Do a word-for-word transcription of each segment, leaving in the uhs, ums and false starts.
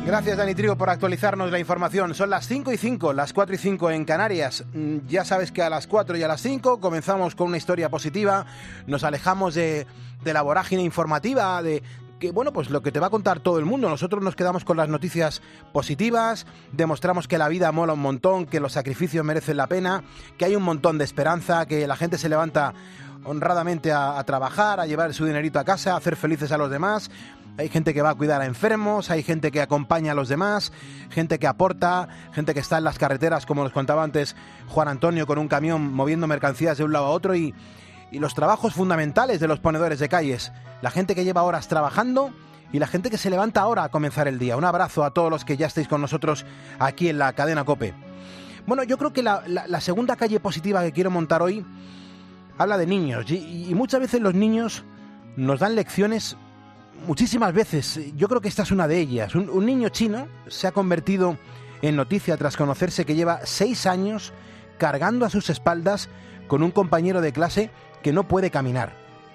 Gracias, Dani Trigo, por actualizarnos la información. Son las cinco y cinco, las cuatro y cinco en Canarias. Ya sabes que a las cuatro y a las cinco comenzamos con una historia positiva. Nos alejamos de, de la vorágine informativa, de que, bueno, pues lo que te va a contar todo el mundo. Nosotros nos quedamos con las noticias positivas, demostramos que la vida mola un montón, que los sacrificios merecen la pena, que hay un montón de esperanza, que la gente se levanta honradamente a, a trabajar, a llevar su dinerito a casa, a hacer felices a los demás. Hay gente que va a cuidar a enfermos, hay gente que acompaña a los demás, gente que aporta, gente que está en las carreteras, como nos contaba antes Juan Antonio, con un camión moviendo mercancías de un lado a otro, y, y los trabajos fundamentales de los ponedores de calles, la gente que lleva horas trabajando y la gente que se levanta ahora a comenzar el día. Un abrazo a todos los que ya estáis con nosotros aquí en la cadena COPE. Bueno, yo creo que la, la, la segunda calle positiva que quiero montar hoy habla de niños, y, y muchas veces los niños nos dan lecciones. Muchísimas veces, yo creo que esta es una de ellas. Un, un niño chino se ha convertido en noticia tras conocerse que lleva seis años cargando a sus espaldas con un compañero de clase que no puede caminar.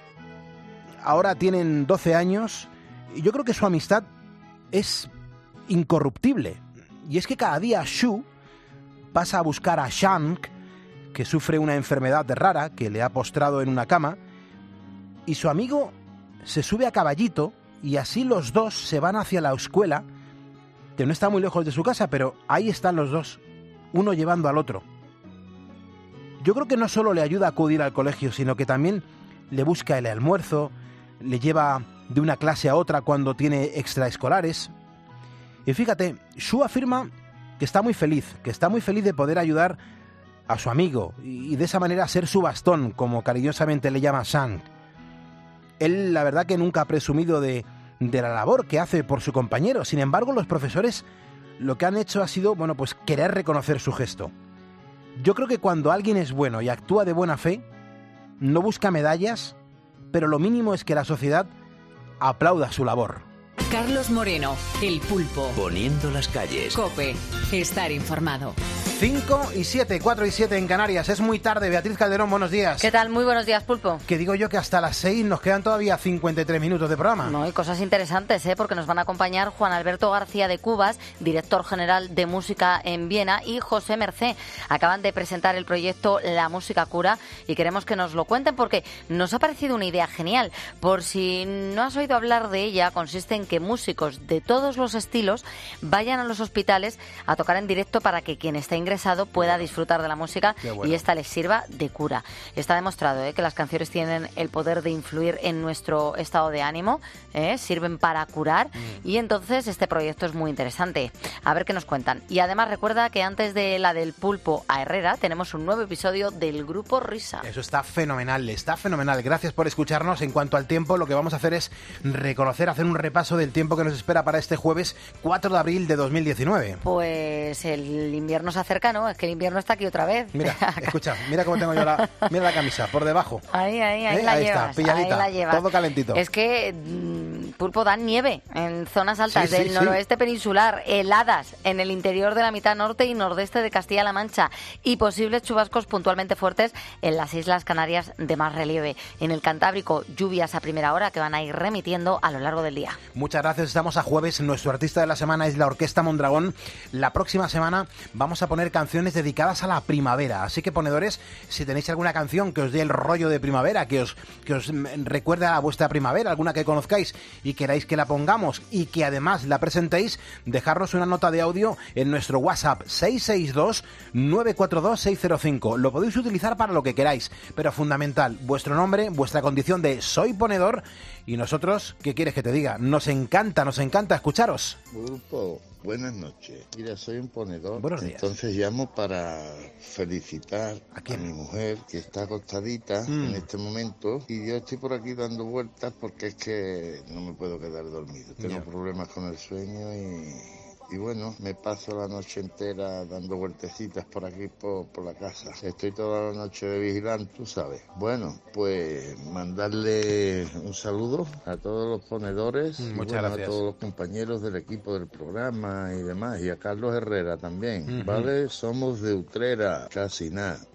Ahora tienen doce años y yo creo que su amistad es incorruptible. Y es que cada día Shu pasa a buscar a Shang, que sufre una enfermedad rara que le ha postrado en una cama, y su amigo se sube a caballito y así los dos se van hacia la escuela, que no está muy lejos de su casa, pero ahí están los dos, uno llevando al otro. Yo creo que no solo le ayuda a acudir al colegio, sino que también le busca el almuerzo, le lleva de una clase a otra cuando tiene extraescolares. Y fíjate, Shu afirma que está muy feliz, que está muy feliz de poder ayudar a su amigo y de esa manera ser su bastón, como cariñosamente le llama Shang. Él, la verdad, que nunca ha presumido de, de la labor que hace por su compañero. Sin embargo, los profesores lo que han hecho ha sido, bueno, pues querer reconocer su gesto. Yo creo que cuando alguien es bueno y actúa de buena fe, no busca medallas, pero lo mínimo es que la sociedad aplauda su labor. Carlos Moreno, El Pulpo. Poniendo las calles. COPE. Estar informado. cinco y siete, cuatro y siete en Canarias. Es muy tarde. Beatriz Calderón, buenos días. ¿Qué tal? Muy buenos días, Pulpo. Que digo yo que hasta las seis nos quedan todavía cincuenta y tres minutos de programa. No, y cosas interesantes, ¿eh? Porque nos van a acompañar Juan Alberto García de Cubas, director general de música en Viena, y José Mercé. Acaban de presentar el proyecto La Música Cura y queremos que nos lo cuenten porque nos ha parecido una idea genial. Por si no has oído hablar de ella, consiste en que músicos de todos los estilos vayan a los hospitales a tocar en directo para que quien está ingresado pueda disfrutar de la música bueno. y esta les sirva de cura. Está demostrado ¿eh? que las canciones tienen el poder de influir en nuestro estado de ánimo, ¿eh? sirven para curar mm. y entonces este proyecto es muy interesante. A ver qué nos cuentan. Y además recuerda que antes de la del Pulpo a Herrera tenemos un nuevo episodio del Grupo Risa. Eso está fenomenal, está fenomenal. Gracias por escucharnos. En cuanto al tiempo, lo que vamos a hacer es reconocer, hacer un repaso del tiempo que nos espera para este jueves cuatro de abril de dos mil diecinueve. Pues el invierno se acerca, ¿no? Es que el invierno está aquí otra vez. Mira, escucha, mira cómo tengo yo la, mira la camisa, por debajo. Ahí, ahí, ahí ¿Eh? la ahí llevas. Está, pilladita, ahí la llevas. Todo calentito. Es que, mmm, Pulpo, dan nieve en zonas altas sí, del sí, noroeste sí. peninsular, heladas en el interior de la mitad norte y nordeste de Castilla-La Mancha y posibles chubascos puntualmente fuertes en las Islas Canarias de más relieve. En el Cantábrico, lluvias a primera hora que van a ir remitiendo a lo largo del día. Muchas gracias, estamos a jueves. Nuestro artista de la semana es la Orquesta Mondragón. La próxima semana vamos a poner canciones dedicadas a la primavera. Así que, ponedores, si tenéis alguna canción que os dé el rollo de primavera, que os, que os recuerde a vuestra primavera, alguna que conozcáis y queráis que la pongamos y que además la presentéis, dejarnos una nota de audio en nuestro WhatsApp seis seis dos, nueve cuatro dos, seis cero cinco. Lo podéis utilizar para lo que queráis, pero fundamental, vuestro nombre, vuestra condición de soy ponedor y nosotros, ¿qué quieres que te diga? Nos encanta, nos encanta escucharos. Grupo, buenas noches. Mira, soy un ponedor. Buenos días. Entonces llamo para felicitar ¿A, a mi mujer que está acostadita mm. en este momento y yo estoy por aquí dando vueltas porque es que no me puedo quedar dormido. Tengo yeah. problemas con el sueño y... Y bueno, me paso la noche entera dando vueltecitas por aquí, por, por la casa. Estoy toda la noche de vigilante, tú sabes. Bueno, pues mandarle un saludo a todos los ponedores. Mm, y muchas bueno, gracias. a todos los compañeros del equipo del programa y demás. Y a Carlos Herrera también. Mm-hmm. ¿Vale? Somos de Utrera, casi nada.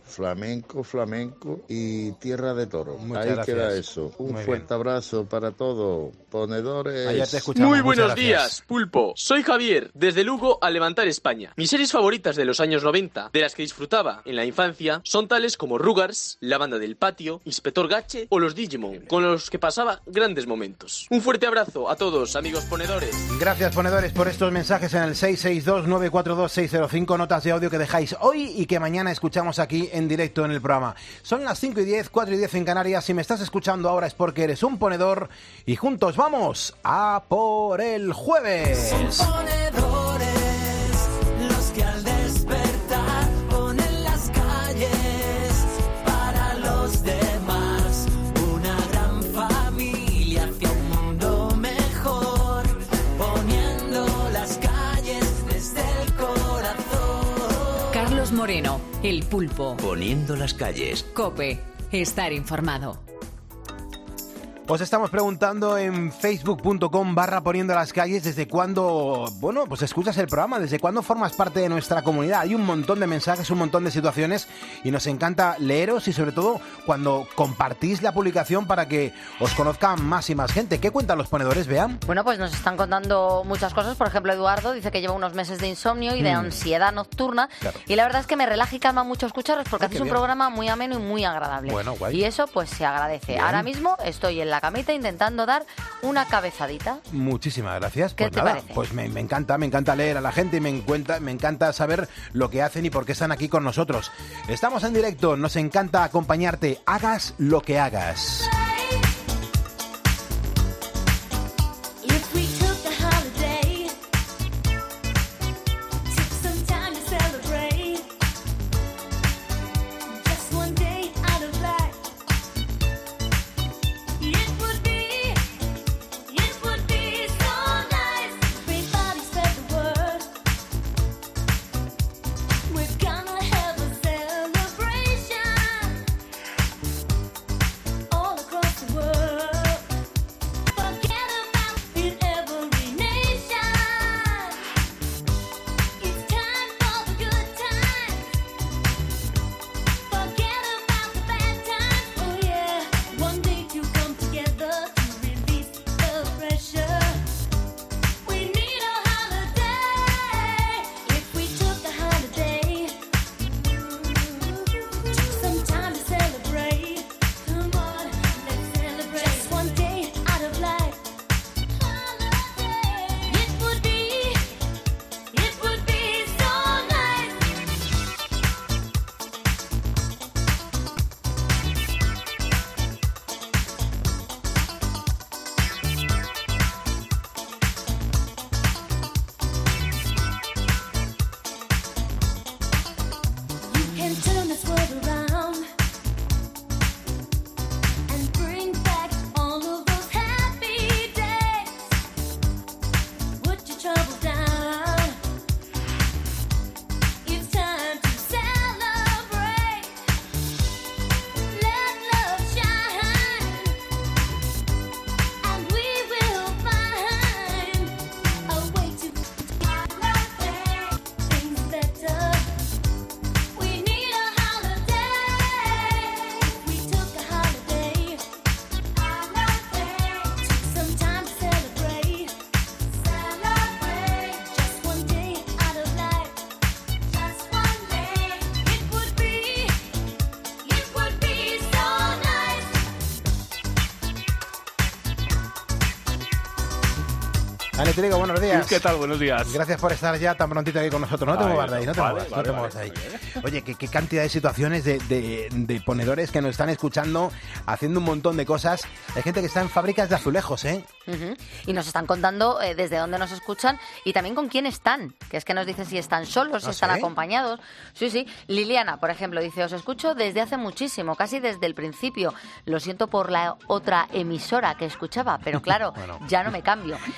flamenco, flamenco y tierra de toro. Muchas Ahí gracias. queda eso. Un Muy fuerte bien. abrazo para todos, ponedores. Ayer te escuchamos. Muy Muchas buenos gracias. días, Pulpo. Soy Javier, desde Lugo a Levantar España. Mis series favoritas de los años noventa, de las que disfrutaba en la infancia, son tales como Rugrats, La Banda del Patio, Inspector Gache o los Digimon, con los que pasaba grandes momentos. Un fuerte abrazo a todos, amigos ponedores. Gracias, ponedores, por estos mensajes en el seis seis dos, nueve cuatro dos, seis cero cinco, notas de audio que dejáis hoy y que mañana escuchamos aquí en directo en el programa. Son las cinco y diez, cuatro y diez en Canarias. Si me estás escuchando ahora es porque eres un ponedor y juntos vamos a por el jueves. Son ponedores los que al despertar ponen las calles para los demás. Una gran familia hacia un mundo mejor, poniendo las calles desde el corazón. Carlos Moreno, El Pulpo. Poniendo las calles. COPE. Estar informado. Os estamos preguntando en facebook punto com barra poniendo las calles desde cuándo, bueno, pues escuchas el programa, desde cuándo formas parte de nuestra comunidad. Hay un montón de mensajes, un montón de situaciones y nos encanta leeros y sobre todo cuando compartís la publicación para que os conozcan más y más gente. ¿Qué cuentan los ponedores, vean? Bueno, pues nos están contando muchas cosas. Por ejemplo, Eduardo dice que lleva unos meses de insomnio y de Mm. ansiedad nocturna. Claro. Y la verdad es que me relaja y calma mucho escucharos porque Ay, hacéis qué un bien. programa muy ameno y muy agradable. Bueno, guay. Y eso pues se agradece. Bien. Ahora mismo estoy en la camita intentando dar una cabezadita. Muchísimas gracias. ¿Qué Pues te nada, parece? pues me, me encanta, me encanta leer a la gente y me, encuentra, me encanta saber lo que hacen y por qué están aquí con nosotros. Estamos en directo, nos encanta acompañarte, hagas lo que hagas. If we took a holiday, took some time to celebrate, just one day out of life, it would be, it would be so nice. Everybody spread the word. We're gonna have a celebration all across the world. Forget about in every nation. It's time for the good times. Forget about the bad times. Oh yeah, one day to come together to release the pressure. We need a holiday. If we took a holiday, took some time to celebrate. Come on, let's celebrate. Just one day out of life. It would be, it would be so nice. You can turn this world around and bring back all of those happy days. Put your troubles down. It's time to celebrate. Let love shine, and we will find a way to make things better. We need a holiday. We took a holiday. Took some time to celebrate. Celebrate. Just one day out of life. Just one day. It would be, it would be so nice. Dani Trigo, buenos días. ¿Qué tal? Buenos días. Gracias por estar ya tan prontito aquí con nosotros. No te Ay, muevas de ahí, no te vale, muevas, no vale, te vale, muevas de ahí. vale. Oye, qué, qué cantidad de situaciones de, de- de ponedores que nos están escuchando, haciendo un montón de cosas. Hay gente que está en fábricas de azulejos, ¿eh? Ujú. Y nos están contando eh, desde dónde nos escuchan y también con quién están, que es que nos dicen si están solos, si ¿Ah, están sí? acompañados. Sí, sí. Liliana, por ejemplo, dice, os escucho desde hace muchísimo, casi desde el principio. Lo siento por la otra emisora que escuchaba, pero claro, Bueno. ya no me cambio. Gracias.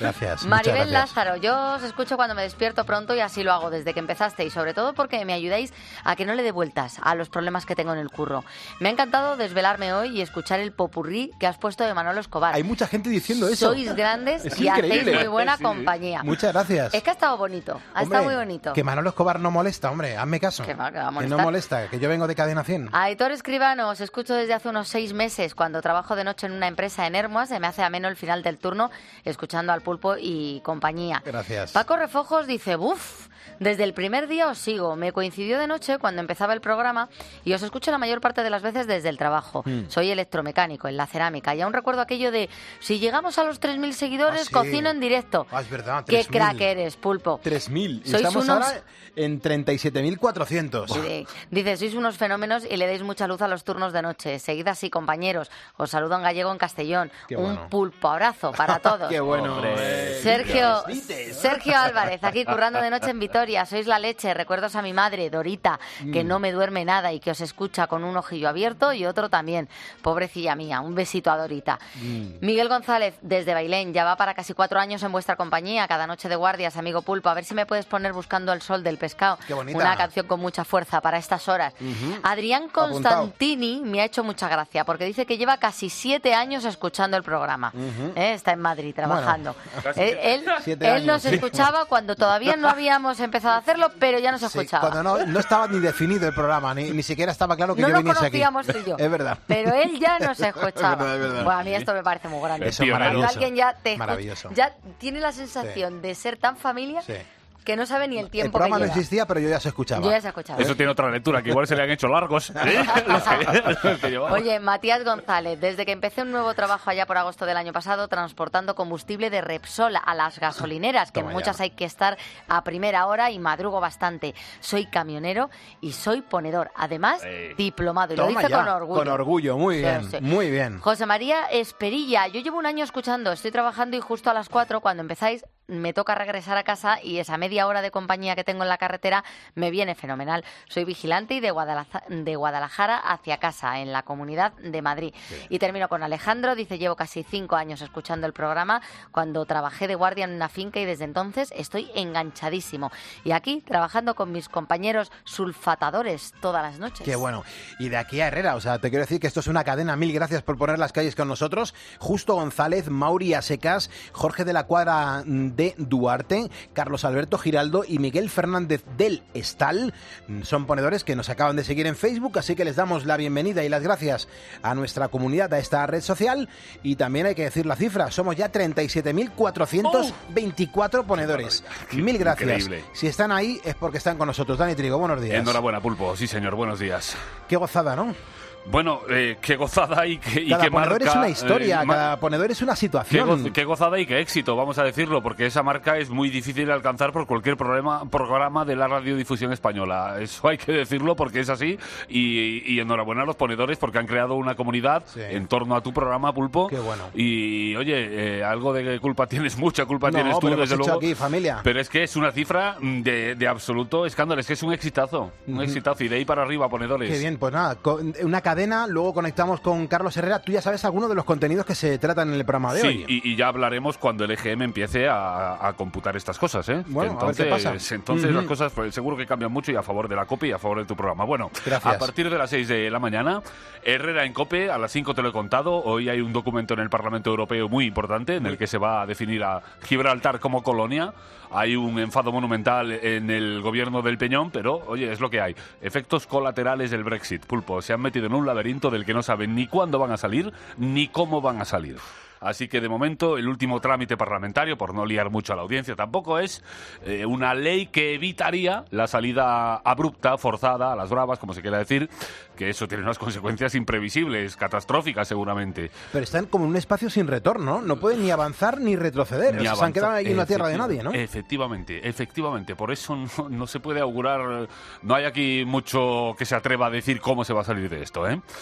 Maribel gracias. Lázaro, yo os escucho cuando me despierto pronto y así lo hago desde que empezaste y sobre todo porque me ayudáis a que no le dé vueltas a los problemas que tengo en el curro. Me ha encantado desvelarme hoy y escuchar el popurrí que has puesto de Manolo Escobar. Hay mucha gente diciendo eso. Sois grandes Es y hacéis increíble. muy buena Sí. compañía. Muchas gracias. Es que ha estado bonito, ha Hombre, estado muy bonito. Que Manolo Escobar no molesta, hombre, hazme caso. Que va, que va a Que molestar. no molesta, que yo vengo de Cadena cien. Aitor Escribano, os escucho desde hace unos seis meses. Cuando trabajo de noche en una empresa en Hermoas, se me hace ameno el final del turno escuchando al Pulpo y compañía. Gracias. Paco Refojos dice, buf, desde el primer día os sigo. Me coincidió de noche cuando empezaba el programa y os escucho la mayor parte de las veces desde el trabajo. Mm. Soy electromecánico en la cerámica y aún recuerdo aquello de, si llegamos a los tres mil seguidores, Ah, sí. cocino en directo. Ah, es verdad, Qué tres mil. crack eres, Pulpo. tres mil. Y Sois estamos unos- ahora en treinta y siete mil cuatrocientos. Sí. Dice, sois unos fenómenos y le dais mucha luz a los turnos de noche. Seguid así, compañeros. Os saludo en gallego en Castellón. Qué Un bueno. pulpo abrazo para todos. Qué bueno. Hombre. eh. Sergio, Dices. Sergio Álvarez, aquí currando de noche en Vitoria. Sois la leche. Recuerdos a mi madre, Dorita, que Mm. no me duerme nada y que os escucha con un ojillo abierto y otro también. Pobrecilla mía, un besito a Dorita. Mm. Miguel González, desde Bailén, ya va para casi cuatro años en vuestra compañía, cada noche de guardias, amigo Pulpo. A ver si me puedes poner Buscando el sol del pescado. Qué bonita. Una canción con mucha fuerza para estas horas. Ujú. Adrián Apuntado. Constantini me ha hecho mucha gracia porque dice que lleva casi siete años escuchando el programa. Ujú. ¿Eh? Está en Madrid trabajando. Casi Eh, él Siete él años, nos sí. escuchaba cuando todavía no habíamos empezado a hacerlo, pero ya nos Sí, escuchaba. cuando no, no estaba ni definido el programa, ni, ni siquiera estaba claro que no yo nos viniese aquí. conocíamos tú y yo. Es verdad. Pero él ya nos escuchaba. Es verdad, es verdad. Bueno, a mí esto me parece muy grande. Eso, Pionero. Cuando maravilloso. alguien ya te escucha- Maravilloso. ya tiene la sensación de ser tan familia Sí. que no sabe ni el El tiempo programa que no lleva. existía, pero yo ya se escuchaba. Yo ya se escuchaba. Eso tiene otra lectura, que igual se le han hecho largos. ¿eh? Los que- los que llevaba. Oye, Matías González, desde que empecé un nuevo trabajo allá por agosto del año pasado, transportando combustible de Repsol a las gasolineras, que en Toma muchas ya. hay que estar a primera hora y madrugo bastante. Soy camionero y soy ponedor. Además, Eh. diplomado. Y lo Toma dice ya, con orgullo. Con orgullo, muy Sí, bien, sí. muy bien. José María Esperilla, yo llevo un año escuchando, estoy trabajando y justo a las cuatro, cuando empezáis, me toca regresar a casa y esa media hora de compañía que tengo en la carretera me viene fenomenal. Soy vigilante y de, Guadalaja- de Guadalajara hacia casa, en la Comunidad de Madrid. Y termino con Alejandro, dice, llevo casi cinco años escuchando el programa, cuando trabajé de guardia en una finca y desde entonces estoy enganchadísimo. Y aquí, trabajando con mis compañeros sulfatadores todas las noches. Qué bueno. Y de aquí a Herrera, o sea, te quiero decir que esto es una cadena. Mil gracias por poner las calles con nosotros. Justo González, Mauri Asecas, Jorge de la Cuadra de Duarte, Carlos Alberto Giraldo y Miguel Fernández del Estal. Son ponedores que nos acaban de seguir en Facebook, así que les damos la bienvenida y las gracias a nuestra comunidad, a esta red social. Y también hay que decir la cifra, somos ya treinta y siete mil cuatrocientos veinticuatro ponedores. Mil gracias. Increíble. Si están ahí es porque están con nosotros. Dani Trigo, buenos días. Enhorabuena, Pulpo. Sí, señor, buenos días. Qué gozada, ¿no? Bueno, eh, qué gozada y qué, y Cada qué ponedor marca. es una historia, eh, ma- cada ponedor es una Qué, situación. goz- qué gozada y qué éxito, vamos a decirlo, porque esa marca es muy difícil de alcanzar por cualquier problema, programa de la radiodifusión española. Eso hay que decirlo porque es así. Y, y enhorabuena a los ponedores porque han creado una comunidad Sí. en torno a tu programa, Pulpo. Qué bueno. Y oye, eh, algo de culpa tienes, mucha culpa No, tienes tú, pero hemos desde hecho luego. aquí, familia. Pero es que es una cifra de, de absoluto escándalo, es que es un exitazo. Un Ujú. exitazo. Y de ahí para arriba, ponedores. Qué bien, pues nada, con- una cadena, luego conectamos con Carlos Herrera. Tú ya sabes algunos de los contenidos que se tratan en el programa de Sí, hoy. y, y ya hablaremos cuando el E G M empiece a, a computar estas cosas, ¿eh? Bueno, a ver entonces, qué pasa. entonces Ujú. las cosas pues, seguro que cambian mucho y a favor de la COPE y a favor de tu programa. Bueno, Gracias. a partir de las seis de la mañana, Herrera en COPE, a las cinco te lo he contado. Hoy hay un documento en el Parlamento Europeo muy importante en el que se va a definir a Gibraltar como colonia. Hay un enfado monumental en el gobierno del Peñón, pero oye, es lo que hay. Efectos colaterales del Brexit, Pulpo. Se han metido en un laberinto del que no saben ni cuándo van a salir ni cómo van a salir. Así que de momento el último trámite parlamentario, por no liar mucho a la audiencia tampoco, es eh, una ley que evitaría la salida abrupta, forzada, a las bravas, como se quiera decir, que eso tiene unas consecuencias imprevisibles, catastróficas seguramente. Pero están como en un espacio sin retorno, ¿no? No pueden ni avanzar ni retroceder. Ni O sea, se han avanza- quedado ahí en una tierra de Efecti- nadie, ¿no? Efectivamente, efectivamente. Por eso no, no se puede augurar, no hay aquí mucho que se atreva a decir cómo se va a salir de esto, ¿eh?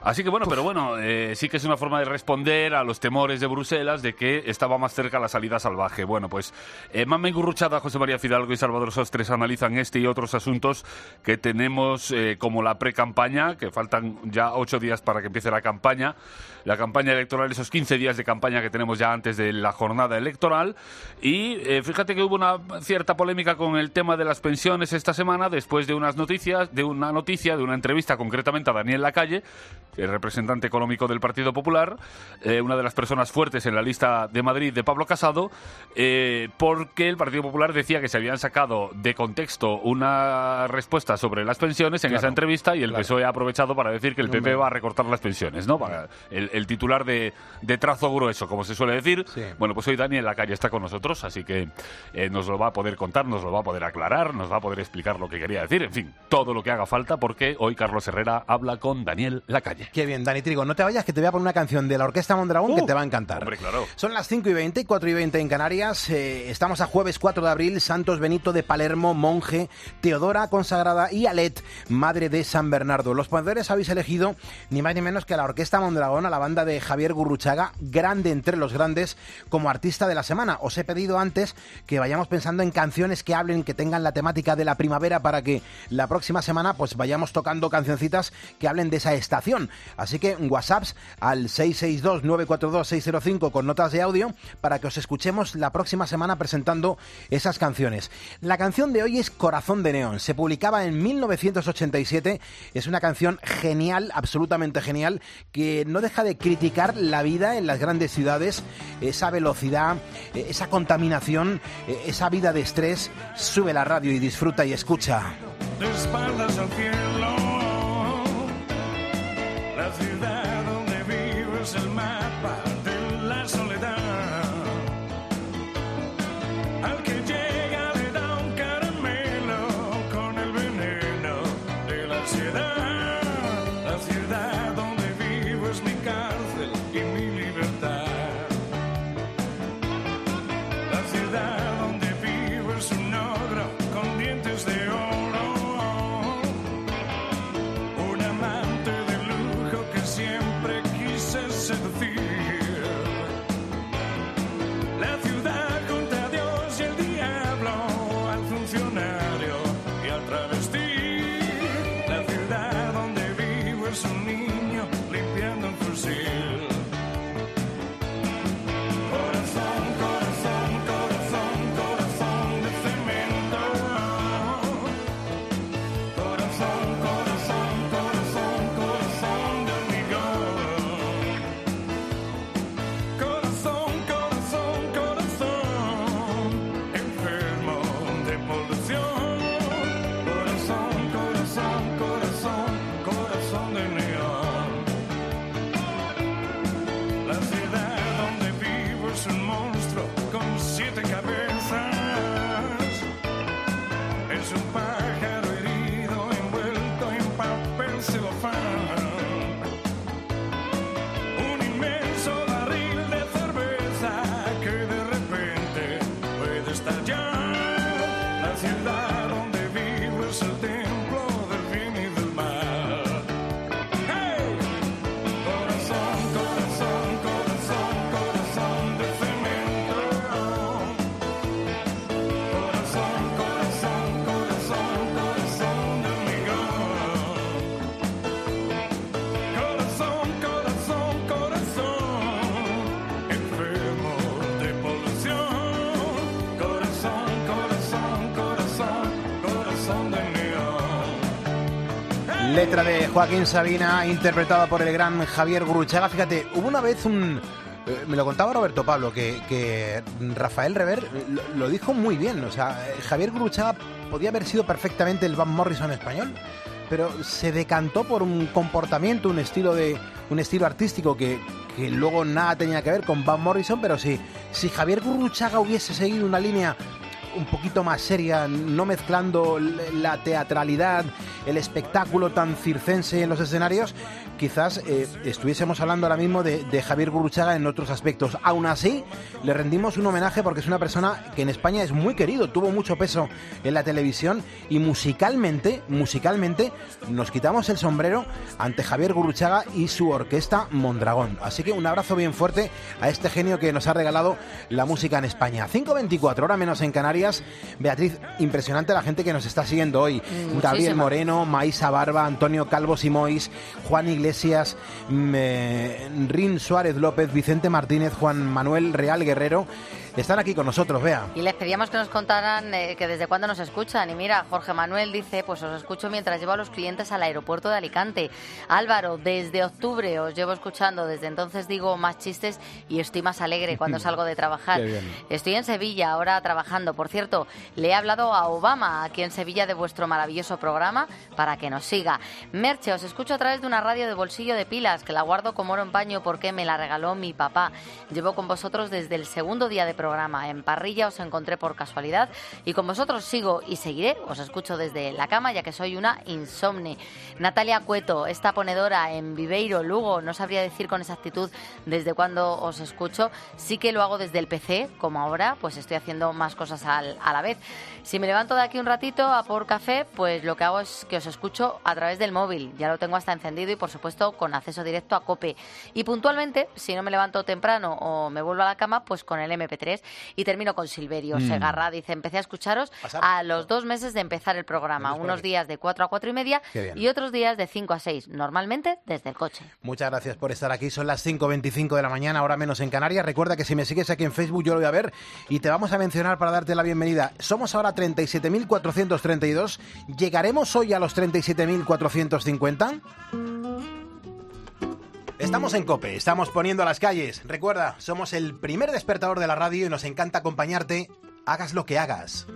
Así que bueno, pero bueno, eh, sí que es una forma de responder a los temores de Bruselas de que estaba más cerca la salida salvaje. Bueno, pues eh, Mamen Gurruchaga, José María Fidalgo y Salvador Sostres analizan este y otros asuntos que tenemos eh, como la pre-campaña, que faltan ya ocho días para que empiece la campaña, la campaña electoral, esos quince días de campaña que tenemos ya antes de la jornada electoral. Y eh, fíjate que hubo una cierta polémica con el tema de las pensiones esta semana, después de unas noticias, de una noticia, de una entrevista concretamente a Daniel Lacalle, el representante económico del Partido Popular, eh, una de las personas fuertes en la lista de Madrid de Pablo Casado, eh, porque el Partido Popular decía que se habían sacado de contexto una respuesta sobre las pensiones en Claro, esa entrevista y el claro. P S O E ha aprovechado para decir que el P P Hombre. va a recortar las pensiones, ¿no? Para el, el titular de, de trazo grueso, como se suele decir. Sí. Bueno, pues hoy Daniel Lacalle está con nosotros, así que eh, nos lo va a poder contar, nos lo va a poder aclarar, nos va a poder explicar lo que quería decir, en fin, todo lo que haga falta, porque hoy Carlos Herrera habla con Daniel Lacalle. Qué bien, Dani Trigo, no te vayas, que te voy a poner una canción de la Orquesta Mondragón Uh, que te va a encantar. hombre, claro. Son las cinco y veinte, cuatro y veinte en Canarias. Eh, estamos a jueves cuatro de abril. Santos Benito de Palermo, monje, Teodora consagrada y Alet, madre de San Bernardo. Los poderes habéis elegido ni más ni menos que a la Orquesta Mondragón, a la banda de Javier Gurruchaga, grande entre los grandes, como artista de la semana. Os he pedido antes que vayamos pensando en canciones que hablen, que tengan la temática de la primavera, para que la próxima semana pues vayamos tocando cancioncitas que hablen de esa estación. Así que WhatsApps al seis seis dos, nueve cuatro dos, seis cero cinco con notas de audio para que os escuchemos la próxima semana presentando esas canciones. La canción de hoy es Corazón de Neón. Se publicaba en mil novecientos ochenta y siete. Es una canción genial, absolutamente genial, que no deja de criticar la vida en las grandes ciudades, esa velocidad, esa contaminación, esa vida de estrés. Sube la radio y disfruta y escucha. De espaldas al cielo, la ciudad donde vivo es el mapa de la soledad. Al que llega le da un caramelo con el veneno de la ansiedad. La ciudad donde vivo es mi cárcel y mi libertad. La ciudad donde vivo es un ogro con dientes de oro. Seducir la ciudad contra Dios y el diablo, al funcionario y al travesti. La ciudad donde vivo es un niño limpiando un fusil. Corazón, corazón, corazón, corazón de cemento. Corazón, corazón, corazón, corazón de hormigón. Corazón, corazón, corazón, enfermo de polución. Corazón, corazón, corazón, corazón de neón. La ciudad donde vivo es un monstruo con siete cabezas. Es un pájaro herido envuelto en papel celofán. Un inmenso barril de cerveza que de repente puede estallar. La ciudad donde vivo es el templo del bien y del mal. ¡Hey! Corazón, corazón, corazón, corazón de cemento. Corazón, corazón, corazón, corazón de hormigón. Corazón, corazón, corazón, enfermo de polución. Corazón, corazón, corazón, corazón de neón. Letra de Joaquín Sabina, interpretada por el gran Javier Gurruchaga. Fíjate, hubo una vez un... eh, me lo contaba Roberto Pablo, que, que Rafael Rever lo, lo dijo muy bien. O sea, eh, Javier Gurruchaga podía haber sido perfectamente el Van Morrison español, pero se decantó por un comportamiento, un estilo de un estilo artístico que, que luego nada tenía que ver con Van Morrison. Pero sí, si Javier Gurruchaga hubiese seguido una línea un poquito más seria, no mezclando la teatralidad, el espectáculo tan circense en los escenarios, quizás eh, estuviésemos hablando ahora mismo de, de Javier Gurruchaga en otros aspectos. Aún así, le rendimos un homenaje porque es una persona que en España es muy querido, tuvo mucho peso en la televisión y musicalmente, musicalmente nos quitamos el sombrero ante Javier Gurruchaga y su orquesta Mondragón. Así que un abrazo bien fuerte a este genio que nos ha regalado la música en España. cinco veinticuatro, hora menos en Canarias. Beatriz, impresionante la gente que nos está siguiendo hoy. Muchísima. Gabriel Moreno, Maísa Barba, Antonio Calvo Simois, Juan Iglesias, eh, Rin Suárez López, Vicente Martínez, Juan Manuel Real Guerrero. Están aquí con nosotros, Bea. Y les pedíamos que nos contaran eh, que desde cuándo nos escuchan. Y mira, Jorge Manuel dice, pues os escucho mientras llevo a los clientes al aeropuerto de Alicante. Álvaro, desde octubre os llevo escuchando. Desde entonces digo más chistes y estoy más alegre cuando salgo de trabajar. Qué bien. Estoy en Sevilla ahora trabajando. Por cierto, le he hablado a Obama aquí en Sevilla de vuestro maravilloso programa para que nos siga. Merche, os escucho a través de una radio de bolsillo de pilas que la guardo como oro en paño porque me la regaló mi papá. Llevo con vosotros desde el segundo día de programa. En Parrilla os encontré por casualidad y con vosotros sigo y seguiré. Os escucho desde la cama ya que soy una insomne. Natalia Cueto, esta ponedora en Viveiro, Lugo, no sabría decir con exactitud desde cuándo os escucho. Sí que lo hago desde el P C, como ahora, pues estoy haciendo más cosas al, a la vez. Si me levanto de aquí un ratito a por café, pues lo que hago es que os escucho a través del móvil. Ya lo tengo hasta encendido y por supuesto con acceso directo a COPE. Y puntualmente, si no me levanto temprano o me vuelvo a la cama, pues con el eme pe tres. Y termino con Silverio mm. Segarra. Dice, empecé a escucharos Pasar. a los dos meses de empezar el programa. Unos días de cuatro a cuatro y media y otros días de cinco a seis. Normalmente desde el coche. Muchas gracias por estar aquí. Son las cinco veinticinco de la mañana, ahora menos en Canarias. Recuerda que si me sigues aquí en Facebook yo lo voy a ver y te vamos a mencionar para darte la bienvenida. Somos ahora treinta y siete mil cuatrocientos treinta y dos. ¿Llegaremos hoy a los treinta y siete mil cuatrocientos cincuenta? Estamos en COPE, estamos poniendo las calles. Recuerda, somos el primer despertador de la radio y nos encanta acompañarte, hagas lo que hagas.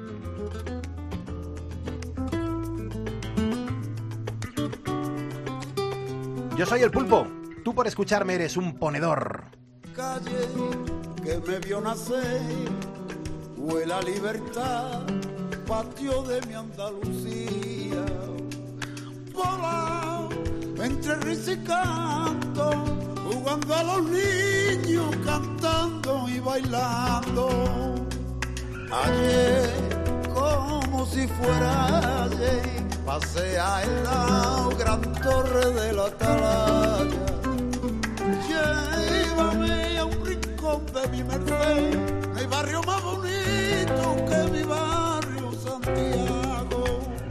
Yo soy el Pulpo, tú por escucharme eres un ponedor. Calle que me vio nacer, fue la libertad, patio de mi Andalucía. Volá entre risa y canto, jugando a los niños, cantando y bailando. Ayer, como si fuera ayer, pasea en la gran torre de la Atalaya. Llévame a un rincón de mi Merced, mi barrio más bonito que mi barrio Santiago.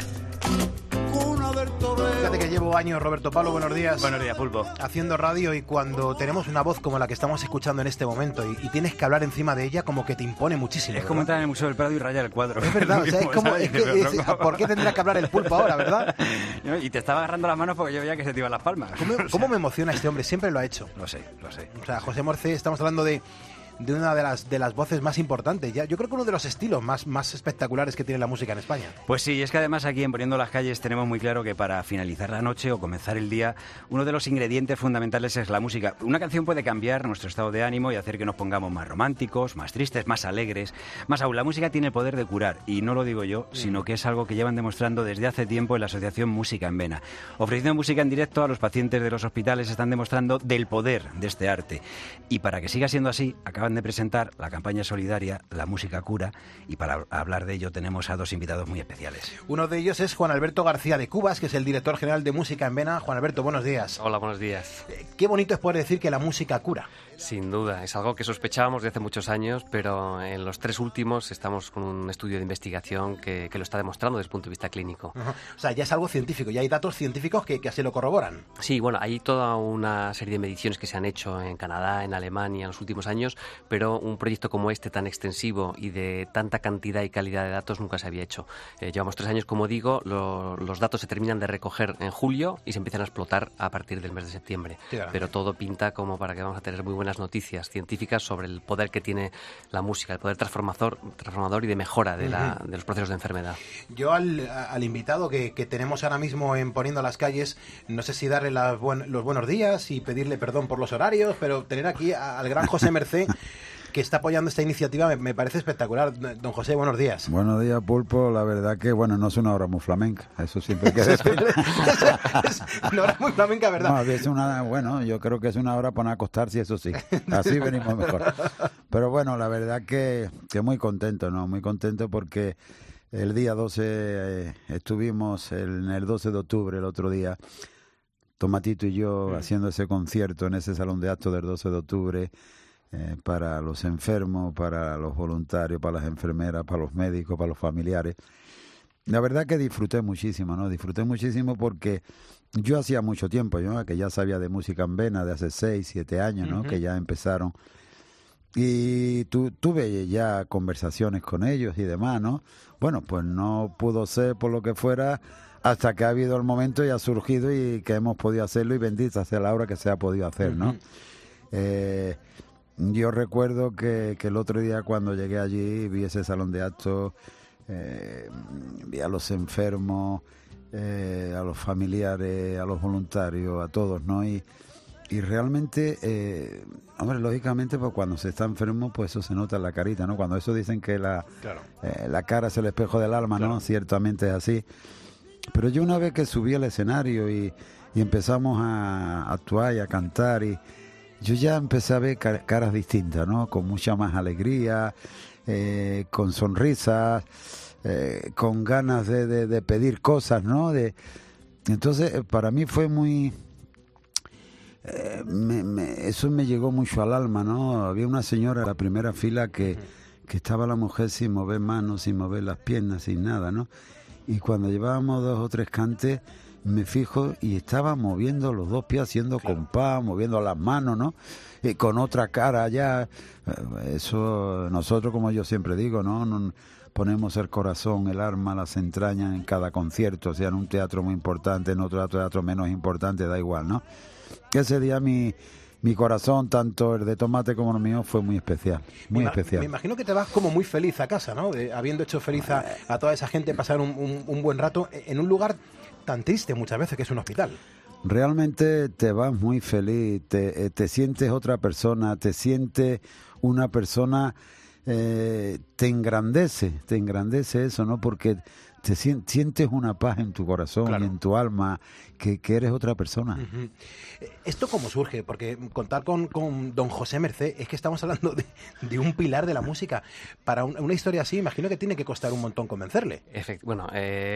Cuna del toreo. Fíjate que llevo años, Roberto Pablo, buenos días. Buenos días, Pulpo. Haciendo radio y cuando tenemos una voz como la que estamos escuchando en este momento y, y tienes que hablar encima de ella, como que te impone muchísimo. Es ¿verdad? como entrar en el Museo del Prado y rayar el cuadro. Es verdad, o sea, es como, es que, es, ¿por qué tendría que hablar el Pulpo ahora, verdad? Y te estaba agarrando las manos porque yo veía que se te iban las palmas. ¿Cómo, o sea, cómo me emociona este hombre? Siempre lo ha hecho. Lo sé, lo sé. O sea, José Morcé, estamos hablando de... de una de las de las voces más importantes. Ya, yo creo que uno de los estilos más, más espectaculares que tiene la música en España. Pues sí, es que además aquí en Poniendo las Calles tenemos muy claro que para finalizar la noche o comenzar el día, uno de los ingredientes fundamentales es la música. Una canción puede cambiar nuestro estado de ánimo y hacer que nos pongamos más románticos, más tristes, más alegres. Más aún, la música tiene el poder de curar, y no lo digo yo, sino que es algo que llevan demostrando desde hace tiempo en la Asociación Música en Vena. Ofreciendo música en directo a los pacientes de los hospitales están demostrando del poder de este arte. Y para que siga siendo así, acaban de presentar la campaña solidaria La Música Cura, y para hablar de ello tenemos a dos invitados muy especiales. Uno de ellos es Juan Alberto García de Cubas, que es el director general de Música en Vena. Juan Alberto, buenos días. Hola, buenos días. Eh, qué bonito es poder decir que la música cura. Sin duda, es algo que sospechábamos de hace muchos años, pero en los tres últimos estamos con un estudio de investigación que, que lo está demostrando desde el punto de vista clínico. Uh-huh. O sea, ya es algo científico, ya hay datos científicos que, que así lo corroboran. Sí, bueno, hay toda una serie de mediciones que se han hecho en Canadá, en Alemania en los últimos años, pero un proyecto como este tan extensivo y de tanta cantidad y calidad de datos nunca se había hecho. Eh, llevamos tres años, como digo, lo, los datos se terminan de recoger en julio y se empiezan a explotar a partir del mes de septiembre. Sí, pero todo pinta como para que vamos a tener muy buenas noticias científicas sobre el poder que tiene la música, el poder transformador, transformador y de mejora de, la, de los procesos de enfermedad. Yo al, al invitado que, que tenemos ahora mismo en Poniendo las Calles, no sé si darle las buen, los buenos días y pedirle perdón por los horarios, pero tener aquí al gran José Mercé, que está apoyando esta iniciativa, me, me parece espectacular. Don José, buenos días. Buenos días, Pulpo. La verdad que, bueno, no es una obra muy flamenca, eso siempre hay que decir. Es una obra muy flamenca, ¿verdad? No, es una, bueno, yo creo que es una obra para acostarse, eso sí. Así venimos mejor. Pero bueno, la verdad que, que muy contento, ¿no? Muy contento porque el día doce eh, estuvimos, el, en el doce de octubre, el otro día, Tomatito y yo mm. haciendo ese concierto en ese salón de actos del doce de octubre eh, para los enfermos, para los voluntarios, para las enfermeras, para los médicos, para los familiares. La verdad que disfruté muchísimo, ¿no? Disfruté muchísimo porque yo hacía mucho tiempo, yo que ya sabía de música en vena, de hace seis, siete años, ¿no? Uh-huh. Que ya empezaron. Y tu, tuve ya conversaciones con ellos y demás, ¿no? Bueno, pues no pudo ser por lo que fuera hasta que ha habido el momento y ha surgido y que hemos podido hacerlo y bendita sea la hora que se ha podido hacer, ¿no? Uh-huh. Eh, yo recuerdo que, que el otro día cuando llegué allí vi ese salón de actos, eh, vi a los enfermos, eh, a los familiares, a los voluntarios, a todos, ¿no? Y, y realmente, eh, hombre, lógicamente, pues cuando se está enfermo, pues eso se nota en la carita, ¿no? Cuando eso dicen que la, claro. eh, la cara es el espejo del alma, claro. ¿no? Ciertamente es así. Pero yo una vez que subí al escenario y, y empezamos a actuar y a cantar, y yo ya empecé a ver car- caras distintas, ¿no? Con mucha más alegría, eh, con sonrisas, eh, con ganas de, de, de pedir cosas, ¿no? De, entonces, para mí fue muy... Eh, me, me, eso me llegó mucho al alma, ¿no? Había una señora en la primera fila que, que estaba la mujer sin mover manos, sin mover las piernas, sin nada, ¿no? Y cuando llevábamos dos o tres cantes, me fijo y estaba moviendo los dos pies, haciendo claro. compás, moviendo las manos, ¿no? Y con otra cara allá. Eso, nosotros, como yo siempre digo, ¿no? no ponemos el corazón, el alma, las entrañas en cada concierto, o sea, en un teatro muy importante, en otro teatro menos importante, da igual, ¿no? Ese día mi, mi corazón, tanto el de Tomate como el mío, fue muy especial, muy me especial. Me imagino que te vas como muy feliz a casa, ¿no? De, habiendo hecho feliz a, a toda esa gente, pasar un, un, un buen rato en un lugar tan triste muchas veces que es un hospital. Realmente te vas muy feliz, te, te sientes otra persona, te sientes una persona, eh, te engrandece, te engrandece eso, ¿no? Porque te sientes una paz en tu corazón, claro. y en tu alma, que, que eres otra persona. Uh-huh. ¿Esto cómo surge? Porque contar con, con don José Mercé, es que estamos hablando de, de un pilar de la música. Para un, una historia así, imagino que tiene que costar un montón convencerle. Efect- bueno,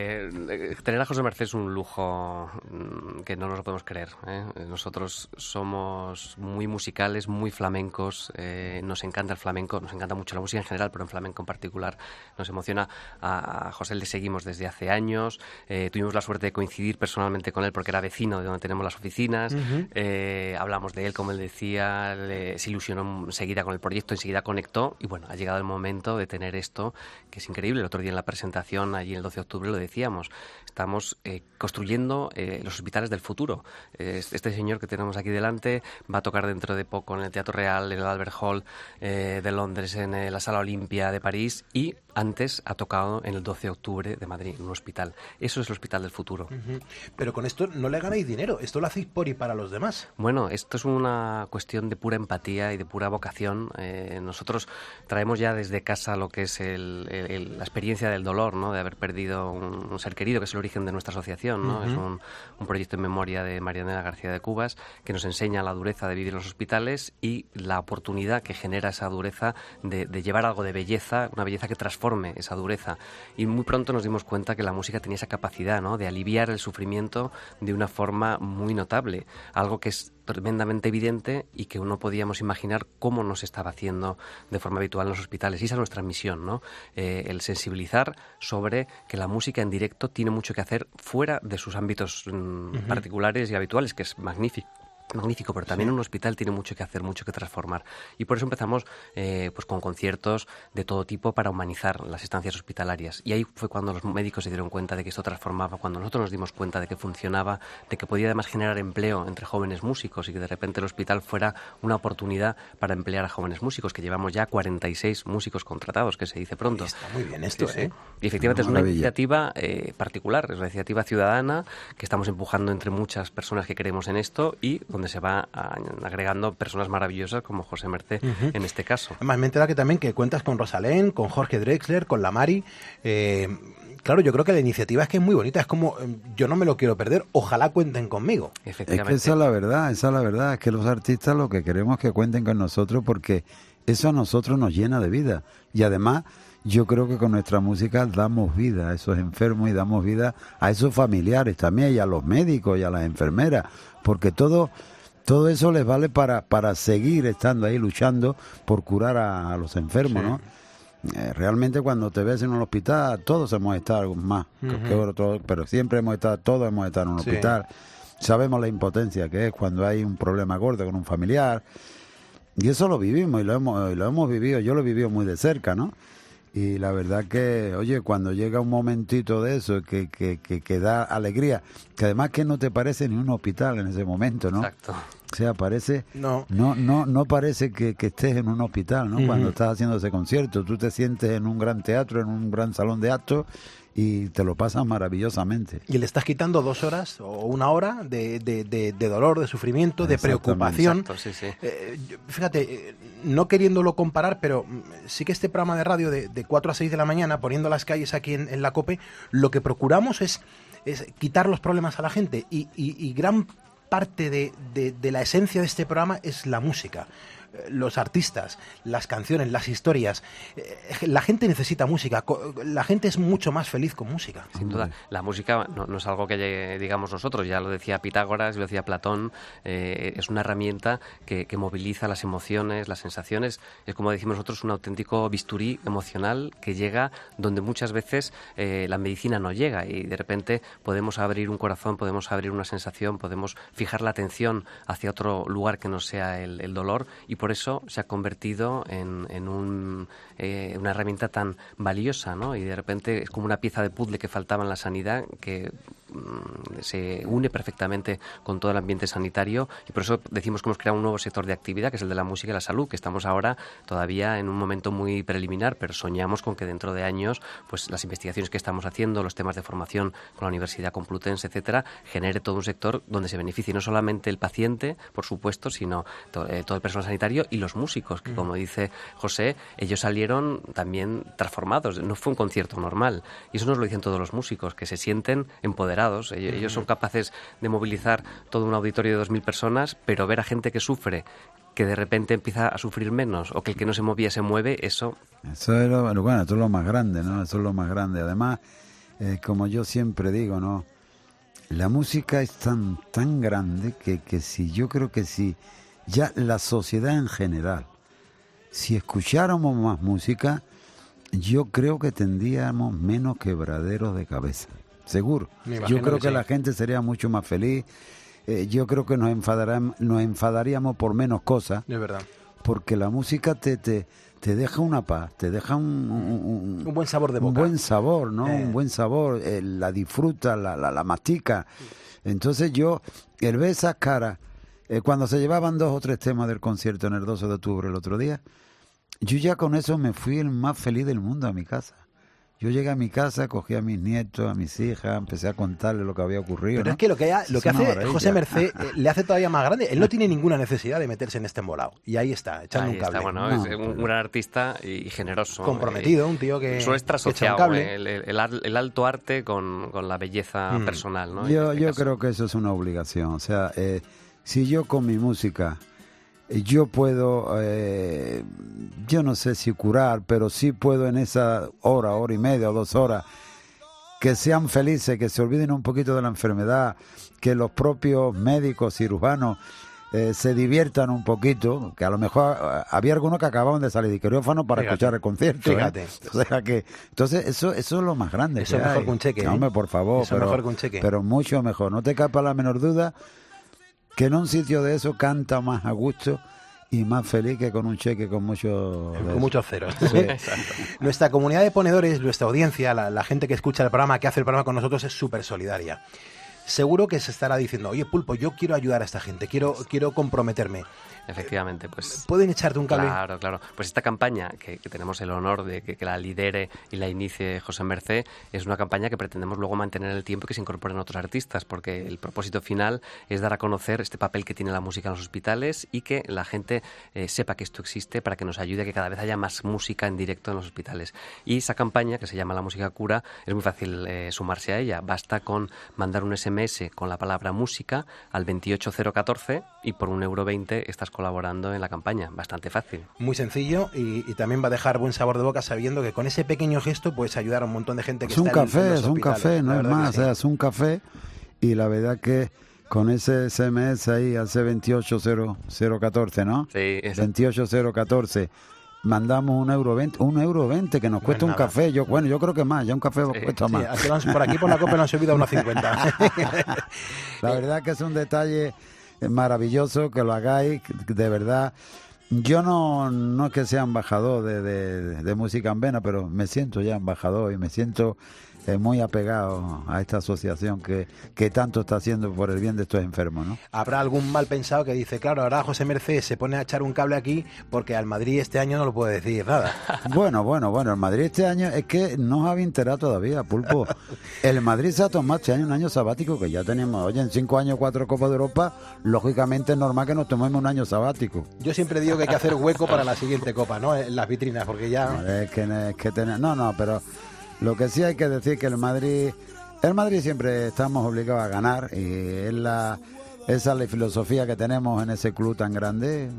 eh, tener a José Mercé es un lujo que no nos lo podemos creer, ¿eh? Nosotros somos muy musicales, muy flamencos, eh, nos encanta el flamenco, nos encanta mucho la música en general, pero en flamenco en particular nos emociona. A, a José le seguimos desde hace años, eh, tuvimos la suerte de coincidir personalmente con él porque era vecino de donde tenemos las oficinas, uh-huh. eh, hablamos de él, como él decía, le, se ilusionó enseguida con el proyecto, enseguida conectó y bueno, ha llegado el momento de tener esto, que es increíble. El otro día en la presentación, allí el doce de octubre, lo decíamos, estamos eh, construyendo eh, los hospitales del futuro. Eh, este señor que tenemos aquí delante va a tocar dentro de poco en el Teatro Real, en el Albert Hall eh, de Londres, en eh, la Sala Olimpia de París y antes ha tocado en el doce de octubre de Madrid, en un hospital. Eso es el hospital del futuro. Uh-huh. Pero con esto no le ganáis dinero, esto lo hacéis por y para los demás. Bueno, esto es una cuestión de pura empatía y de pura vocación. Eh, nosotros traemos ya desde casa lo que es el, el, el, la experiencia del dolor, ¿no? De haber perdido un, un ser querido, que es el origen de nuestra asociación, ¿no? Uh-huh. Es un, un proyecto en memoria de Marianela García de Cubas, que nos enseña la dureza de vivir en los hospitales y la oportunidad que genera esa dureza de, de llevar algo de belleza, una belleza que transforma esa dureza. Y muy pronto nos dimos cuenta que la música tenía esa capacidad, ¿no? De aliviar el sufrimiento de una forma muy notable, algo que es tremendamente evidente y que no podíamos imaginar cómo nos estaba haciendo de forma habitual en los hospitales. Y esa es nuestra misión, ¿no? Eh, el sensibilizar sobre que la música en directo tiene mucho que hacer fuera de sus ámbitos mm, uh-huh. particulares y habituales, que es magnífico. magnífico, pero también sí. Un hospital tiene mucho que hacer, mucho que transformar. Y por eso empezamos eh, pues con conciertos de todo tipo para humanizar las estancias hospitalarias. Y ahí fue cuando los médicos se dieron cuenta de que esto transformaba, cuando nosotros nos dimos cuenta de que funcionaba, de que podía además generar empleo entre jóvenes músicos y que de repente el hospital fuera una oportunidad para emplear a jóvenes músicos, que llevamos ya cuarenta y seis músicos contratados, que se dice pronto. Está muy bien esto, sí, ¿eh? Sí. Y efectivamente no, es una iniciativa eh, particular, es una iniciativa ciudadana que estamos empujando entre muchas personas que creemos en esto y donde donde se va a- agregando personas maravillosas como José Mercé Ujú. en este caso. Además, me entera que también que cuentas con Rosalén, con Jorge Drexler, con la Mari. Eh, claro, yo creo que la iniciativa es que es muy bonita. Es como, eh, yo no me lo quiero perder, ojalá cuenten conmigo. Es que esa es la verdad, esa es la verdad, es que los artistas lo que queremos es que cuenten con nosotros porque eso a nosotros nos llena de vida. Y además, yo creo que con nuestra música damos vida a esos enfermos y damos vida a esos familiares también y a los médicos y a las enfermeras, porque todo, todo eso les vale para, para seguir estando ahí luchando por curar a, a los enfermos, Sí. ¿no? Eh, realmente cuando te ves en un hospital, todos hemos estado algo más, Ujú. que otro, pero siempre hemos estado, todos hemos estado en un Sí. hospital. Sabemos la impotencia que es cuando hay un problema gordo con un familiar. Y eso lo vivimos y lo hemos, y lo hemos vivido, yo lo he vivido muy de cerca, ¿no? Y la verdad que, oye, cuando llega un momentito de eso que, que, que, que da alegría, que además que no te parece ni un hospital en ese momento, ¿no? Exacto. O sea, parece, No. no, no, no parece que, que estés en un hospital, ¿no? Ujú. Cuando estás haciendo ese concierto, tú te sientes en un gran teatro, en un gran salón de actos y te lo pasas maravillosamente. Y le estás quitando dos horas o una hora de, de, de, de dolor, de sufrimiento, de Exactamente. preocupación. Exacto, sí, sí. Eh, yo- fíjate, eh, no queriéndolo comparar, pero mm, sí que este programa de radio de, de cuatro a seis de la mañana, poniendo las calles aquí en, en la COPE, lo que procuramos es, es quitar los problemas a la gente y, y- y gran parte de, de- de la esencia de este programa es la música. Eh, Los artistas, las canciones, las historias. Eh, La gente necesita música. co- La gente es mucho más feliz con música. Sin duda, la música no, no es algo que eh, digamos nosotros, ya lo decía Pitágoras, lo decía Platón, eh, es una herramienta que, que moviliza las emociones, las sensaciones, es como decimos nosotros, un auténtico bisturí emocional que llega donde muchas veces eh, la medicina no llega y de repente podemos abrir un corazón, podemos abrir una sensación, podemos fijar la atención hacia otro lugar que no sea el, el dolor y por eso se ha convertido en, en un, eh, una herramienta tan valiosa, ¿no? Y de repente es como una pieza de puzzle que faltaba en la sanidad que mm, se une perfectamente con todo el ambiente sanitario y por eso decimos que hemos creado un nuevo sector de actividad que es el de la música y la salud, que estamos ahora todavía en un momento muy preliminar, pero soñamos con que dentro de años pues las investigaciones que estamos haciendo, los temas de formación con la Universidad Complutense, etcétera, genere todo un sector donde se beneficie no solamente el paciente, por supuesto, sino to- eh, todo el personal sanitario y los músicos, que como dice José, ellos salieron también transformados, no fue un concierto normal. Y eso nos lo dicen todos los músicos, que se sienten empoderados. Ellos, ellos son capaces de movilizar todo un auditorio de dos mil personas, pero ver a gente que sufre, que de repente empieza a sufrir menos, o que el que no se movía se mueve, eso... Eso es lo, bueno, eso es lo más grande, ¿no? Eso es lo más grande. Además, eh, como yo siempre digo, ¿no? La música es tan, tan grande que, que si yo creo que si ya la sociedad en general, si escucháramos más música, yo creo que tendríamos menos quebraderos de cabeza. Seguro. Me imagino Yo creo que que sí. la gente sería mucho más feliz. Eh, yo creo que nos, enfadarán- nos enfadaríamos por menos cosas. De verdad. Porque la música te, te, te deja una paz, te deja un, un, un- Un buen sabor de un boca. buen sabor, ¿no? Eh. Un buen sabor, eh, la disfruta, la, la, la mastica. Entonces yo, el ver esas caras, eh, cuando se llevaban dos o tres temas del concierto en el doce de octubre el otro día, yo ya con eso me fui el más feliz del mundo a mi casa. Yo llegué a mi casa, cogí a mis nietos, a mis hijas, empecé a contarles lo que había ocurrido. Pero ¿no? es que lo que, ha- lo Es que una hace maravilla. José Mercé eh, le hace todavía más grande. Él no tiene ninguna necesidad de meterse en este embolado. Y ahí está, echando Ahí un cable. está, bueno, No, es un, un gran artista y generoso. Comprometido, un tío que- Suele estar que echa un asociado cable. el, el- el ar- el alto arte con, con la belleza Mm. personal, ¿no? En Yo, este yo caso. creo que eso es una obligación. O sea, eh, si yo con mi música, eh, yo puedo, eh, yo no sé si curar, pero sí puedo en esa hora, hora y media o dos horas, que sean felices, que se olviden un poquito de la enfermedad, que los propios médicos, cirujanos, eh, se diviertan un poquito, que a lo mejor eh, había algunos que acababan de salir de quirófano para Fíjate. escuchar el concierto. ¿eh? Fíjate. O sea que, entonces, eso, eso es lo más grande. Eso es que mejor hay. que un cheque, ¿eh? Hombre, por favor. Eso es pero, mejor que un cheque. Pero mucho mejor. No te capa la menor duda que en un sitio de eso canta más a gusto y más feliz que con un cheque con mucho Con muchos ceros. Sí. Nuestra comunidad de ponedores, nuestra audiencia, la, la gente que escucha el programa, que hace el programa con nosotros, es súper solidaria. seguro que se estará diciendo, oye, Pulpo, yo quiero ayudar a esta gente, quiero, quiero comprometerme. Efectivamente, pues... ¿Pueden echarte un cable? Claro, claro. Pues esta campaña, que, que tenemos el honor de que, que la lidere y la inicie José Mercé, es una campaña que pretendemos luego mantener en el tiempo y que se incorporen otros artistas, porque el propósito final es dar a conocer este papel que tiene la música en los hospitales y que la gente eh, sepa que esto existe para que nos ayude a que cada vez haya más música en directo en los hospitales. Y esa campaña, que se llama La Música Cura, es muy fácil eh, sumarse a ella. Basta con mandar un ese eme ese con la palabra música al veintiocho cero catorce y por un euro veinte estás colaborando en la campaña. Bastante fácil. Muy sencillo y, y también va a dejar buen sabor de boca sabiendo que con ese pequeño gesto puedes ayudar a un montón de gente que es un está café, en, en los es un hospitales. café, no La es verdad más, que sí. o sea, es un café y la verdad que con ese ese eme ese ahí, hace veintiocho cero catorce, ¿no? Sí, es... veintiocho cero catorce. Mandamos un euro veinte, un euro veinte que nos No cuesta es un nada. café. Yo, bueno, yo creo que más, ya un café Sí, cuesta Sí, más. aquí lo han- por aquí por la copa lo han subido a uno cincuenta. La verdad que es un detalle maravilloso que lo hagáis, de verdad. Yo no, no es que sea embajador de, de, de música en vena, pero me siento ya embajador y me siento eh, muy apegado a esta asociación que, que tanto está haciendo por el bien de estos enfermos, ¿no? Habrá algún mal pensado que dice, claro, ahora José Mercé se pone a echar un cable aquí porque al Madrid este año no lo puede decir nada. Bueno, bueno, bueno, el Madrid este año es que no os había enterado todavía, Pulpo. El Madrid se ha tomado este año un año sabático que ya tenemos. Oye, en cinco años, cuatro Copas de Europa, lógicamente es normal que nos tomemos un año sabático. Yo siempre digo que hay que hacer hueco para la siguiente copa, ¿no? En las vitrinas, porque ya... No, es que, es que tener, no, no, pero lo que sí hay que decir que el Madrid, el Madrid siempre estamos obligados a ganar y es la, esa es la filosofía que tenemos en ese club tan grande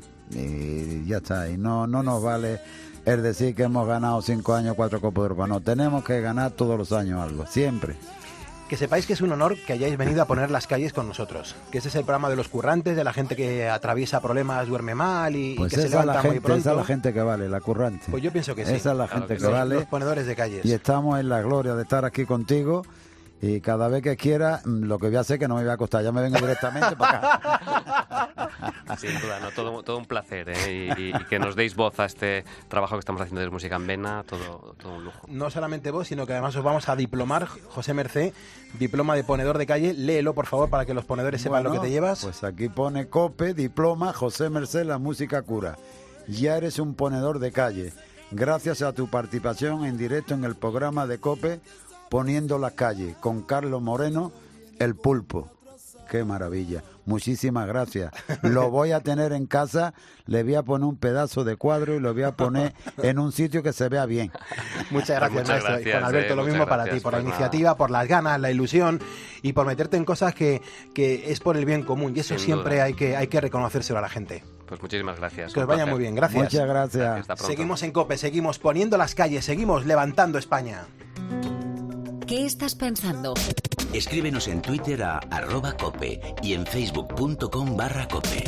y ya está. Y no, no nos vale el decir que hemos ganado cinco años, cuatro Copas de Europa. No, tenemos que ganar todos los años algo, siempre. Que sepáis que es un honor que hayáis venido a poner las calles con nosotros. Que ese es el programa de los currantes, de la gente que atraviesa problemas, duerme mal y, Pues y que se esa es, la levanta muy gente, pronto. esa es la gente que vale, la currante. Pues yo pienso que sí. Esa es la Claro gente que que, sí. vale. Los ponedores de calles. Y estamos en la gloria de estar aquí contigo. Y cada vez que quiera, mm, lo que voy a hacer es que no me voy a costar, ya me vengo directamente para acá. Sin duda, no, todo, todo un placer, ¿eh? y, y- y que nos deis voz a este trabajo que estamos haciendo de Música en Vena, todo, todo un lujo. No solamente vos, sino que además os vamos a diplomar, José Mercé, diploma de ponedor de calle. Léelo, por favor, para que los ponedores sepan Bueno, lo que te llevas. Pues aquí pone COPE, diploma, José Mercé, la música cura. Ya eres un ponedor de calle. Gracias a tu participación en directo en el programa de COPE, Poniendo las calles, con Carlos Moreno, el Pulpo. Qué maravilla. Muchísimas gracias. Lo voy a tener en casa, le voy a poner un pedazo de cuadro y lo voy a poner en un sitio que se vea bien. Muchas gracias, Muchas maestro. gracias, y Juan Alberto, eh, lo muchas mismo para ti, gracias, por la pues iniciativa, por las ganas, la ilusión y por meterte en cosas que, que es por el bien común. Y eso Sin siempre duda. hay que, hay que reconocérselo a la gente. Pues muchísimas gracias. Que os un vaya placer. muy bien, gracias. Muchas gracias. Hasta pronto. Seguimos en COPE, seguimos poniendo las calles, seguimos levantando España. ¿Qué estás pensando? Escríbenos en Twitter a arroba cope y en facebook.com barra cope.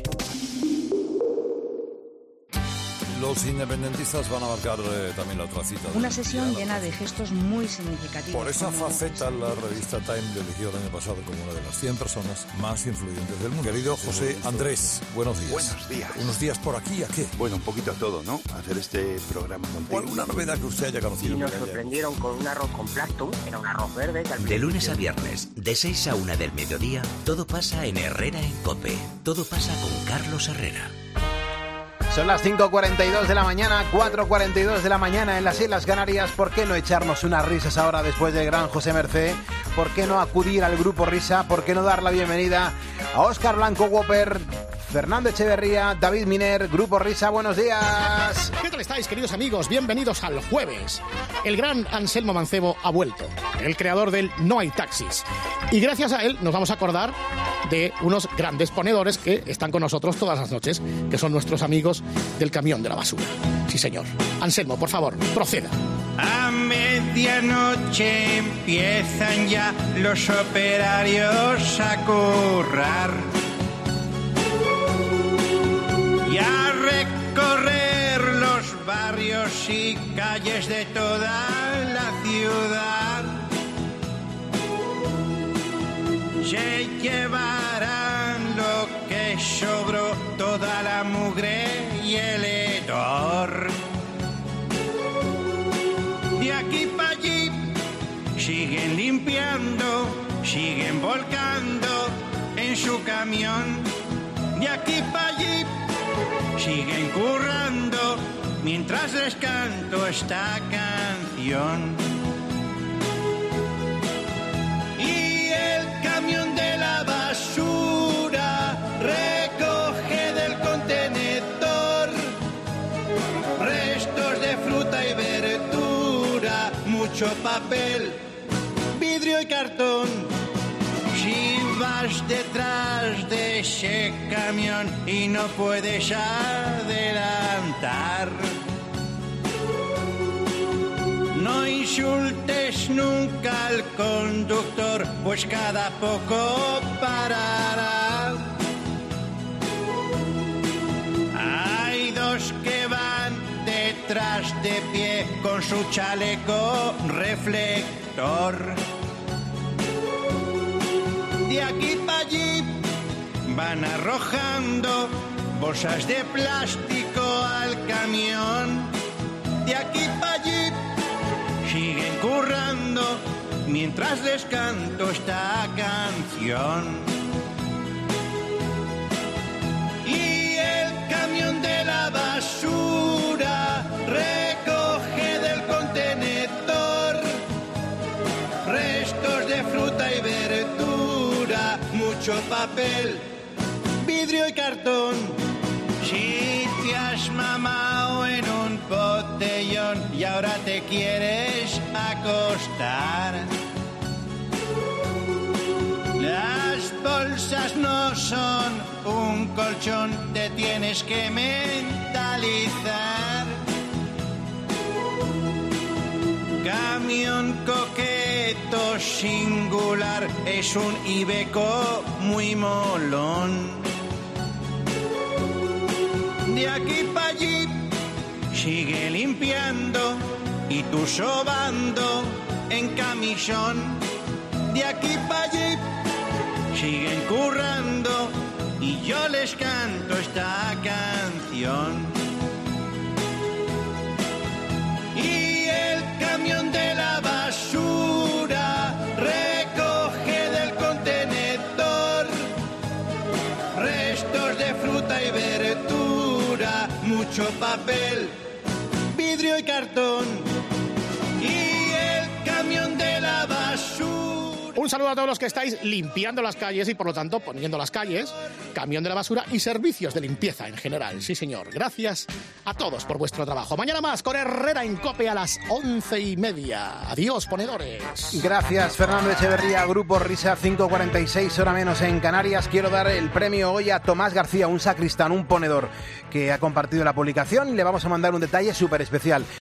Los independentistas van a marcar eh, también la otra cita. Una del sesión día, llena de gestos muy significativos. Por esa como- faceta, la revista Time le eligió el año pasado como una de las cien personas más influyentes del mundo. Querido José Andrés, buenos días. Buenos días. ¿Unos días por aquí a qué? Bueno, un poquito a todo, ¿no? Hacer este programa ¿O contigo. alguna novedad que usted haya conocido? Y nos que haya- sorprendieron con un arroz con plato, era un arroz verde. Que al De lunes a principio- viernes, de seis a una del mediodía, todo pasa en Herrera en Cope. Todo pasa con Carlos Herrera. Son las cinco cuarenta y dos de la mañana, cuatro cuarenta y dos de la mañana en las Islas Canarias. ¿Por qué no echarnos unas risas ahora después del gran José Mercé? ¿Por qué no acudir al grupo Risa? ¿Por qué no dar la bienvenida a Óscar Blanco Whopper, Fernando Echeverría, David Miner, grupo Risa? Buenos días. ¿Qué tal estáis, queridos amigos? Bienvenidos al jueves. El gran Anselmo Mancebo ha vuelto, el creador del No hay taxis. Y gracias a él nos vamos a acordar de unos grandes ponedores que están con nosotros todas las noches, que son nuestros amigos del camión de la basura. Sí, señor. Anselmo, por favor, proceda. A medianoche empiezan ya los operarios a currar y a recorrer los barrios y calles de toda la ciudad. Se llevarán lo que sobró, toda la mugre y el hedor. De aquí para allí siguen limpiando siguen volcando en su camión. De aquí para allí siguen currando mientras les canto esta canción. Y el camión de la basura recoge del contenedor restos de fruta y verdura, mucho papel, vidrio y cartón. Si vas detrás de ese camión y no puedes adelantar, no insultes nunca al conductor, pues cada poco parará. Hay dos que van detrás de pie con su chaleco reflector. De aquí para allí van arrojando bolsas de plástico al camión. De aquí para allí siguen currando mientras les canto esta canción. Y el camión de la basura recoge del contenedor restos de fruta y verdura, mucho papel, vidrio y cartón. Si te has mamado en un botellón y ahora te quieres acostar, las bolsas no son un colchón, te tienes que mentalizar. Camión coqueto singular, es un Iveco muy molón. De aquí para allí sigue limpiando y tú sobando en camisón. De aquí para allí siguen currando y yo les canto esta canción. Y el camión de la basura recoge del contenedor restos de fruta y verdura, mucho papel, vidrio y cartón. Y el camión de la basura. Un saludo a todos los que estáis limpiando las calles y por lo tanto poniendo las calles, camión de la basura y servicios de limpieza en general. Sí, señor. Gracias a todos por vuestro trabajo. Mañana más con Herrera en COPE a las once y media. Adiós, ponedores. Gracias, Fernando Echeverría. Grupo Risa, cinco cuarenta y seis, hora menos en Canarias. Quiero dar el premio hoy a Tomás García, un sacristán, un ponedor que ha compartido la publicación y le vamos a mandar un detalle súper especial.